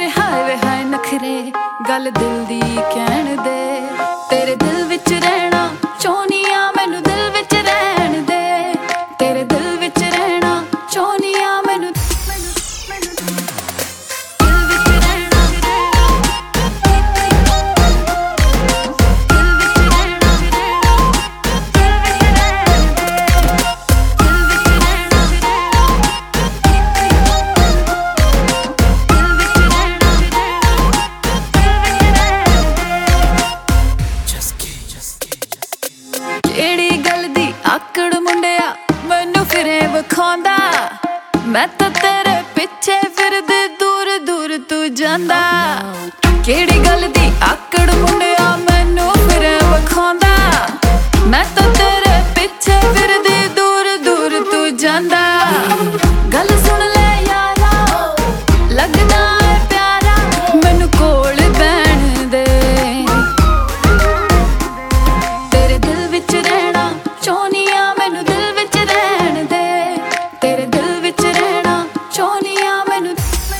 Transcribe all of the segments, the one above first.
ਤੇਰੇ ਹਾਏ ਵੇ ਹਾਏ ਨਖਰੇ ਗੱਲ ਦਿਲ ਦੀ ਕਹਿਣ ਦੇ। ਤੇਰੇ ਦਿਲ ਵਿੱਚ ਰਹਿਣਾ ਚਾਹੁੰਨੀਆਂ ਮੈਨੂੰ ਦਿਲ ਵਿੱਚ ਰਹਿਣ ਦੇ। ਤੇਰੇ ਦਿਲ ਵਿੱਚ ਰਹਿਣਾ ਚਾਹੁੰਨੀਆਂ ਮੈਨੂੰ ਕਿਹੜੀ ਗੱਲ ਦੀ ਆਕੜ ਮੁੰਡਿਆ ਮੈਨੂੰ ਫਿਰੇ ਵਿਖਾਉਂਦਾ। ਮੈਂ ਤਾਂ ਤੇਰੇ ਪਿੱਛੇ ਫਿਰਦੇ ਦੂਰ ਦੂਰ ਤੂੰ ਜਾਂਦਾ। ਕਿਹੜੀ ਗੱਲ ਦੀ ਆਕੜ ਮੁੰਡਿਆ ਮੈਨੂੰ ਫਿਰੇ ਵਿਖਾਉਂਦਾ। ਮੈਂ ਤਾਂ ਤੇਰੇ ਪਿੱਛੇ ਫਿਰਦੇ ਦੂਰ ਦੂਰ ਤੂੰ ਜਾਂਦਾ। ਗੱਲ ਸੁਣ ਲੈ ਯਾਰਾ ਲੱਗਦਾ ਏ ਪਿਆਰਾ ਮੈਨੂੰ ਕੋਲ ਬਹਿਣ ਦੇ। ਤੇਰੇ ਦਿਲ ਵਿੱਚ ਰਹਿਣਾ ਚਾਹੁੰਨੀਆਂ ਮੈਨੂੰ ਦਿਲ ਵਿੱਚ ਰਹਿਣ ਦੇ। ਤੇਰੇ ਦਿਲ ਵਿੱਚ ਰਹਿਣਾ ਚਾਹੁੰਨੀਆਂ ਮੈਨੂੰ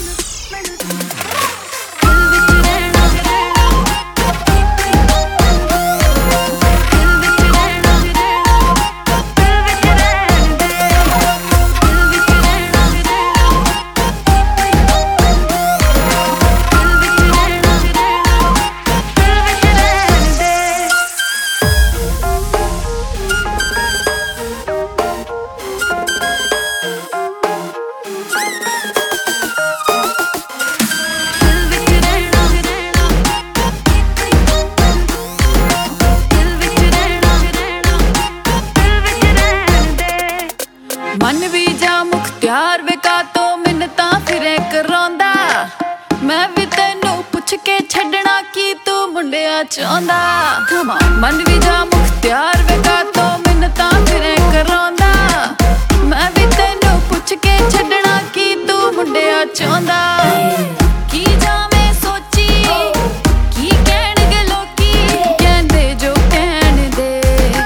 ਮਨ ਵੀ ਜਾ ਮੁਖਤਿਆਰ ਵੇਖਾ ਤੋਂ ਮਿੰਨਤਾਂ ਫਿਰੇ ਕਰਾਉਂਦਾ। ਮੈਂ ਵੀ ਤੈਨੂੰ ਪੁੱਛ ਕੇ ਛੱਡਣਾ ਕੀ ਤੂੰ ਮੁੰਡਿਆ ਚਾਹੁੰਦਾ। ਮਨ ਵੀ ਜਾ ਮੁਖਤਿਆਰ ਵੇਖਾ ਤੋਂ ਮਿੰਨਤਾਂ ਫਿਰੇ ਕਰਾਉਂਦਾ। ਮੈਂ ਵੀ ਤੈਨੂੰ ਪੁੱਛ ਕੇ ਛੱਡਣਾ ਕੀ ਤੂੰ ਮੁੰਡਿਆ ਚਾਹੁੰਦਾ। ਕੀ ਜਾਵੇਂ ਸੋਚੀ ਕੀ ਕਹਿਣਗੇ ਲੋਕੀ ਕਹਿੰਦੇ ਜੋ ਕਹਿਣ ਦੇ।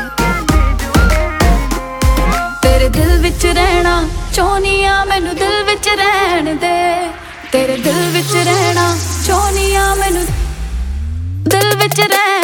ਤੇਰੇ ਦਿਲ ਵਿੱਚ ਰਹਿਣਾ ਚਾਹੁੰਨੀਆਂ ਮੈਨੂੰ ਦਿਲ ਵਿੱਚ ਰਹਿਣ ਦੇ। ਤੇਰੇ ਦਿਲ ਵਿੱਚ ਰਹਿਣਾ ਚਾਹੁੰਨੀਆਂ ਮੈਨੂੰ ਦਿਲ ਵਿੱਚ ਰਹਿਣ